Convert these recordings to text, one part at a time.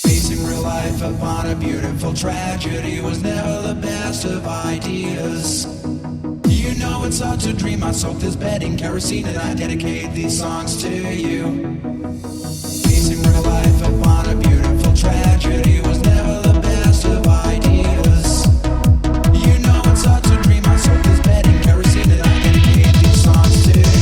Facing real life upon a beautiful tragedy was never the best of ideas. You know it's hard to dream. I soak this bed in kerosene and I dedicate these songs to you. Facing real life upon a beautiful tragedy was never the best of ideas. You know it's hard to dream. I soak this bed in kerosene and I dedicate these songs to you.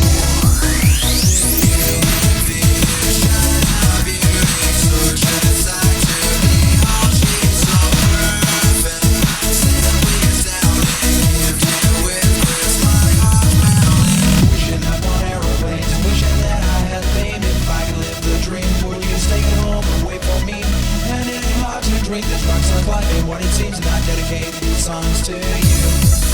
This rocks like life ain't what it seems, and I dedicate these songs to you.